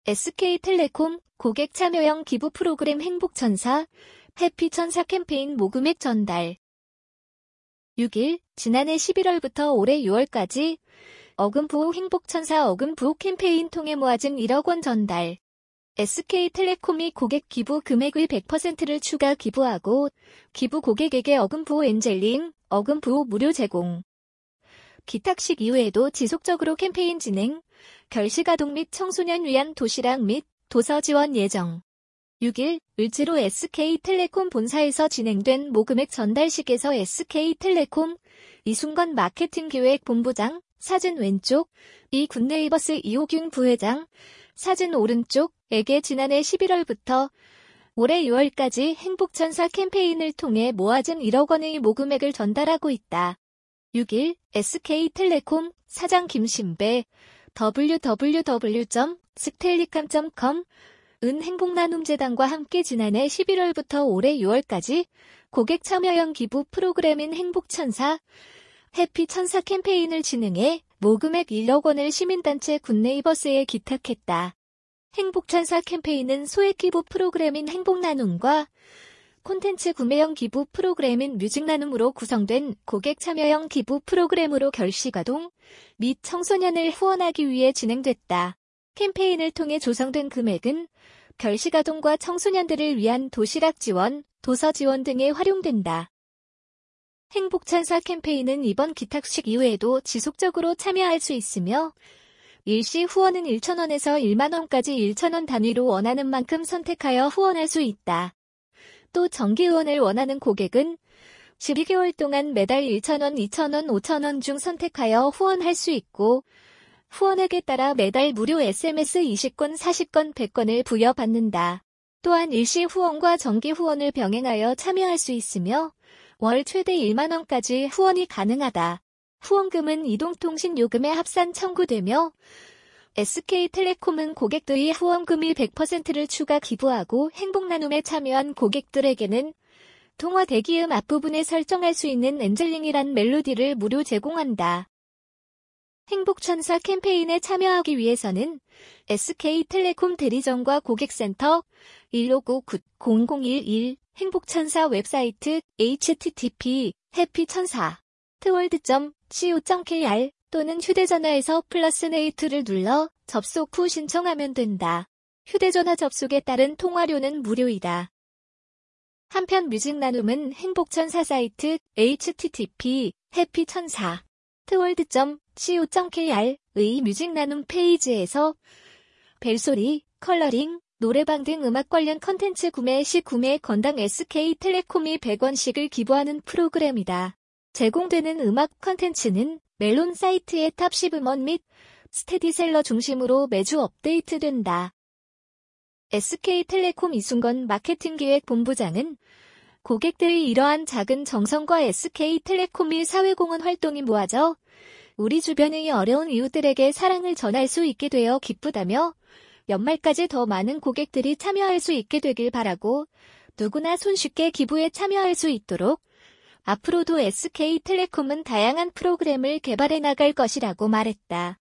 SK텔레콤 고객 참여형 기부 프로그램 행복천사, 해피천사 캠페인 모금액 전달. 6일, 지난해 11월부터 올해 6월까지 어금부호 행복천사 어금부호 캠페인 통해 모아진 1억 원 전달. SK텔레콤이 고객 기부 금액의 100%를 추가 기부하고 기부 고객에게 어금부호 엔젤링, 어금부호 무료 제공. 기탁식 이후에도 지속적으로 캠페인 진행, 결식아동 및 청소년 위한 도시락 및 도서 지원 예정. 6일, 을지로 SK텔레콤 본사에서 진행된 모금액 전달식에서 SK텔레콤 이순건 마케팅기획본부장, 사진 왼쪽, 이굿네이버스 이호균 부회장, 사진 오른쪽에게 지난해 11월부터 올해 6월까지 행복천사 캠페인을 통해 모아진 1억 원의 모금액을 전달하고 있다. 6일, SK텔레콤 사장 김신배, www.stellicam.com 은 행복나눔재단과 함께 지난해 11월부터 올해 6월까지 고객 참여형 기부 프로그램인 행복천사, 해피천사 캠페인을 진행해 모금액 1억 원을 시민단체 굿네이버스에 기탁했다. 행복천사 캠페인은 소액 기부 프로그램인 행복나눔과 콘텐츠 구매형 기부 프로그램인 뮤직나눔으로 구성된 고객 참여형 기부 프로그램으로 결식아동 및 청소년을 후원하기 위해 진행됐다. 캠페인을 통해 조성된 금액은 결식아동과 청소년들을 위한 도시락 지원, 도서 지원 등에 활용된다. 행복천사 캠페인은 이번 기탁식 이후에도 지속적으로 참여할 수 있으며 일시 후원은 1,000원에서 1만 원까지 1,000원 단위로 원하는 만큼 선택하여 후원할 수 있다. 또 정기 후원을 원하는 고객은 12개월 동안 매달 1,000원, 2,000원, 5,000원 중 선택하여 후원할 수 있고 후원액에 따라 매달 무료 SMS 20건, 40건, 100건을 부여받는다. 또한 일시 후원과 정기 후원을 병행하여 참여할 수 있으며 월 최대 1만 원까지 후원이 가능하다. 후원금은 이동통신 요금에 합산 청구되며 SK텔레콤은 고객들이 후원금의 100%를 추가 기부하고 행복나눔에 참여한 고객들에게는 통화 대기음 앞부분에 설정할 수 있는 엔젤링이란 멜로디를 무료 제공한다. 행복천사 캠페인에 참여하기 위해서는 SK텔레콤 대리점과 고객센터 159-9011 행복천사 웹사이트 http happy천사.world.co.kr 또는 휴대전화에서 +8를 눌러 접속 후 신청하면 된다. 휴대전화 접속에 따른 통화료는 무료이다. 한편 뮤직나눔은 행복천사 사이트 http happy천사.world.co.kr의 뮤직나눔 페이지에서 벨소리, 컬러링, 노래방 등 음악 관련 컨텐츠 구매 시 구매 건당 SK텔레콤이 100원씩을 기부하는 프로그램이다. 제공되는 음악 컨텐츠는 멜론 사이트의 탑 10음원 및 스테디셀러 중심으로 매주 업데이트된다. SK텔레콤 이순건 마케팅기획본부장은 고객들의 이러한 작은 정성과 SK텔레콤이 사회공헌 활동이 모아져 우리 주변의 어려운 이웃들에게 사랑을 전할 수 있게 되어 기쁘다며 연말까지 더 많은 고객들이 참여할 수 있게 되길 바라고 누구나 손쉽게 기부에 참여할 수 있도록 앞으로도 SK텔레콤은 다양한 프로그램을 개발해 나갈 것이라고 말했다.